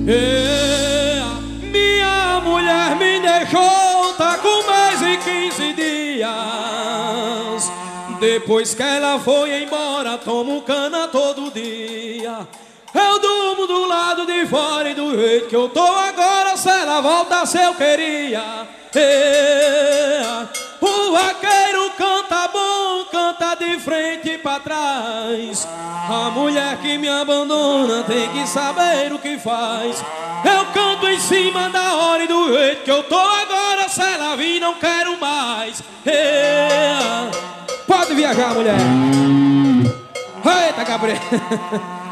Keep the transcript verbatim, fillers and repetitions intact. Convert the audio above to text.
É, minha mulher me deixou, tá com mais de quinze dias. Depois que ela foi embora, tomo cana todo dia. Eu durmo do lado de fora e do jeito que eu tô agora, se ela voltasse eu queria. É, o vaqueiro canta bom, canta de frente pra trás. A mulher que me abandona tem que saber o que faz. Eu canto em cima da hora e do jeito que eu tô agora, se ela vir não quero mais. É, pode viajar, mulher. Eita, Gabriel.